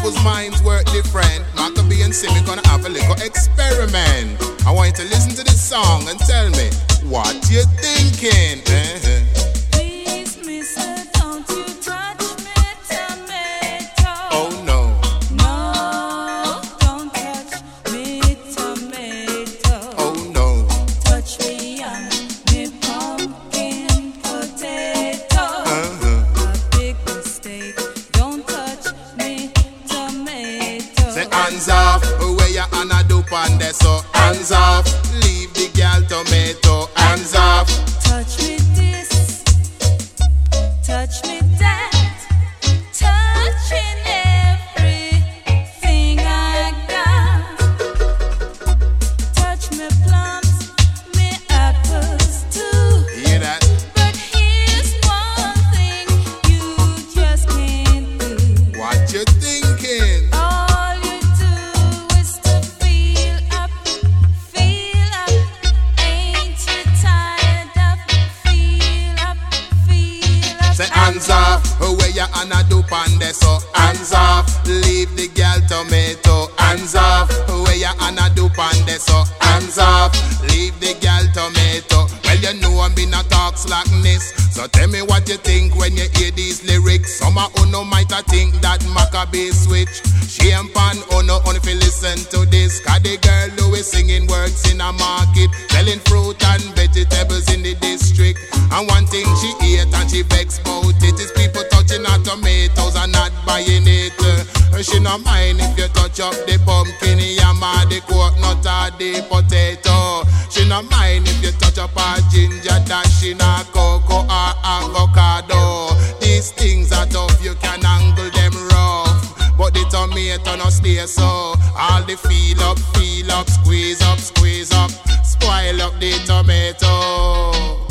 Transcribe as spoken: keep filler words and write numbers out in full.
people's minds work different. Maccabee and Simi gonna have a little experiment. I want you to listen to this song and tell me what you thinking. Uh-huh. Please, mister, don't you touch me, tomato. Oh no. No, don't touch me, tomato. Oh no. Touch me on me pumpkin potato. Uh-huh. A big mistake. Don't touch me, tomato. Say hands off, where you Anna do pan there, so hands off. Leave the girl tomato, hands off. Touch me this, touch me that, touching everything I got. Touch me plums, me apples too. Hear that? But here's one thing you just can't do. What you thinking? All you do is to feel up, feel up. Ain't you tired of feel up, feel up? Say hands off, where you Anna do pan there, so hands off. Leave the girl tomato, hands off. Where you Anna do pan there, so hands off. Leave the girl tomato. Well, you know I'm in a talk slackness, so tell me what you think when you hear these lyrics. Some of you might a think that Maccabee switch. Shame pan uno only if you listen to this. Cause the girl who is singing works in a market, selling fruit and vegetables in the district. And one thing she ate and she vexed about it is people touching her tomatoes and not buying it. Uh, she no mind if you touch up the pumpkin, yam or the coconut or the potato. She no mind if you touch up her ginger, dash in her cocoa or avocado. These things are tough, you can angle them rough, but the tomato no stay so. All the feel up, feel up, squeeze up, squeeze up, spoil up the tomato.